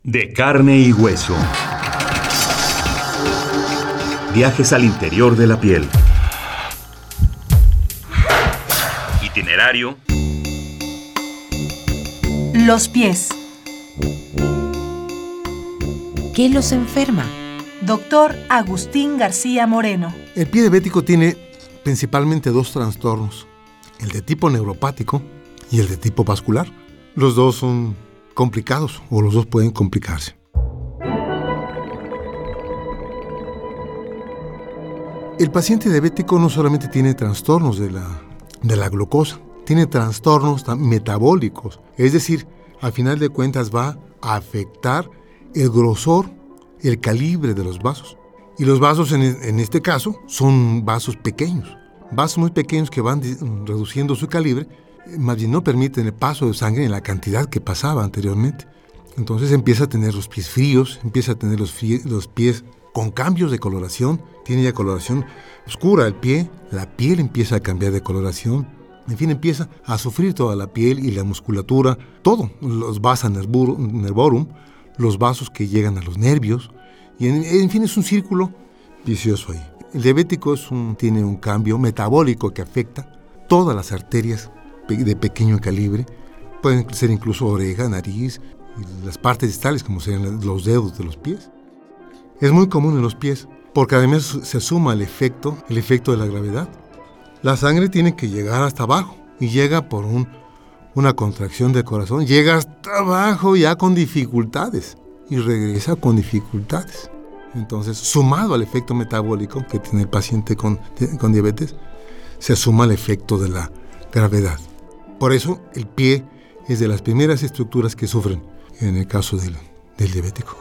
De carne y hueso. Viajes al interior de la piel. Itinerario. Los pies. ¿Qué los enferma? Doctor Agustín García Moreno. El pie diabético tiene principalmente dos trastornos, el de tipo neuropático y el de tipo vascular. Los dos son complicados o los dos pueden complicarse. El paciente diabético no solamente tiene trastornos de la glucosa, tiene trastornos metabólicos, es decir, al final de cuentas va a afectar el grosor, el calibre de los vasos. Y los vasos en este caso son vasos pequeños, vasos muy pequeños que van reduciendo su calibre, más bien no permiten el paso de sangre en la cantidad que pasaba anteriormente. Entonces empieza a tener los pies fríos, empieza a tener los pies con cambios de coloración, tiene ya coloración oscura el pie, la piel empieza a cambiar de coloración, en fin, empieza a sufrir toda la piel y la musculatura, todo, los vasa nervorum, los vasos que llegan a los nervios, y en fin es un círculo vicioso ahí. El diabético tiene un cambio metabólico que afecta todas las arterias de pequeño calibre, pueden ser incluso oreja, nariz, y las partes distales como serían los dedos de los pies. Es muy común en los pies, porque además se suma el efecto de la gravedad. La sangre tiene que llegar hasta abajo, y llega por una contracción del corazón, llega hasta abajo ya con dificultades, y regresa con dificultades. Entonces, sumado al efecto metabólico que tiene el paciente con diabetes, se suma el efecto de la gravedad. Por eso, el pie es de las primeras estructuras que sufren en el caso del diabético.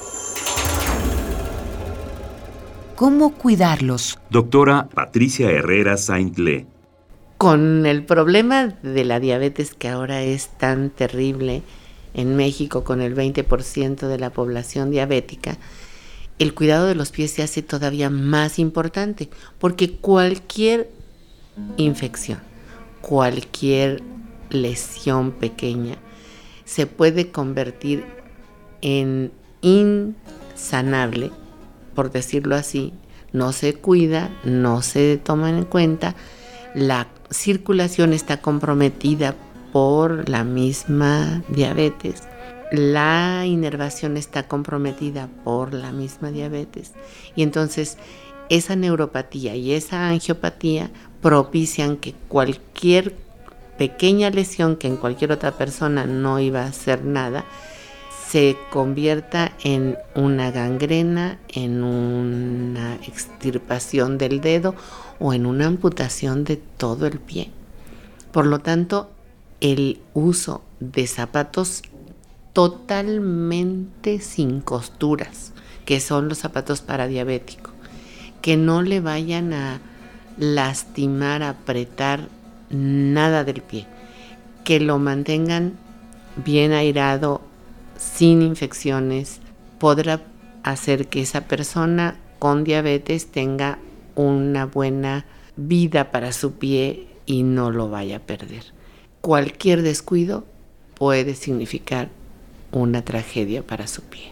¿Cómo cuidarlos? Doctora Patricia Herrera Saint-Le. Con el problema de la diabetes que ahora es tan terrible en México, con el 20% de la población diabética, el cuidado de los pies se hace todavía más importante, porque cualquier infección, cualquier lesión pequeña se puede convertir en insanable, por decirlo así. No se cuida, no se toma en cuenta, la circulación está comprometida por la misma diabetes, la inervación está comprometida por la misma diabetes, y entonces esa neuropatía y esa angiopatía propician que cualquier pequeña lesión que en cualquier otra persona no iba a hacer nada, se convierta en una gangrena, en una extirpación del dedo o en una amputación de todo el pie. Por lo tanto, el uso de zapatos totalmente sin costuras, que son los zapatos para diabético, que no le vayan a lastimar, apretar nada del pie, que lo mantengan bien airado, sin infecciones, podrá hacer que esa persona con diabetes tenga una buena vida para su pie y no lo vaya a perder. Cualquier descuido puede significar una tragedia para su pie.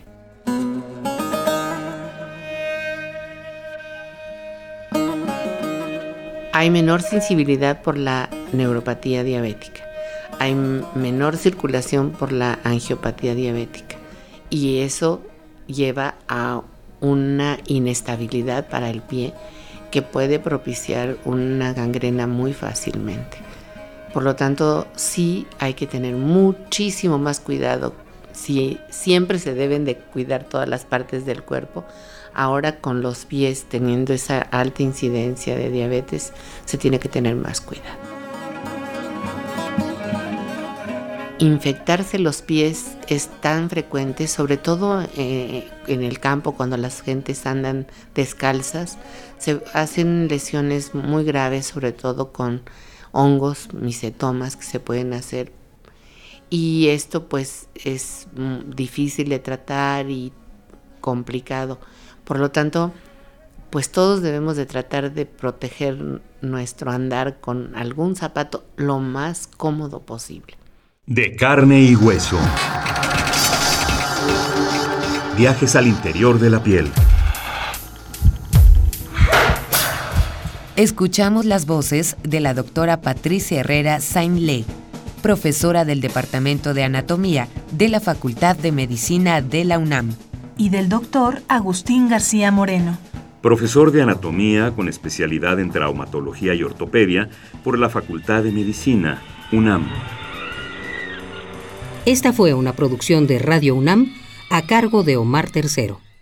Hay menor sensibilidad por la neuropatía diabética, hay menor circulación por la angiopatía diabética, y eso lleva a una inestabilidad para el pie que puede propiciar una gangrena muy fácilmente. Por lo tanto, sí hay que tener muchísimo más cuidado. Sí, siempre se deben de cuidar todas las partes del cuerpo. Ahora, con los pies teniendo esa alta incidencia de diabetes, se tiene que tener más cuidado. Infectarse los pies es tan frecuente, sobre todo en el campo, cuando las gentes andan descalzas, se hacen lesiones muy graves, sobre todo con hongos, micetomas que se pueden hacer, y esto pues es difícil de tratar y complicado. Por lo tanto, pues todos debemos de tratar de proteger nuestro andar con algún zapato lo más cómodo posible. De carne y hueso. Viajes al interior de la piel. Escuchamos las voces de la doctora Patricia Herrera Saint-Le, profesora del Departamento de Anatomía de la Facultad de Medicina de la UNAM. Y del doctor Agustín García Moreno, Profesor de Anatomía con especialidad en Traumatología y Ortopedia por la Facultad de Medicina, UNAM. Esta fue una producción de Radio UNAM a cargo de Omar Tercero.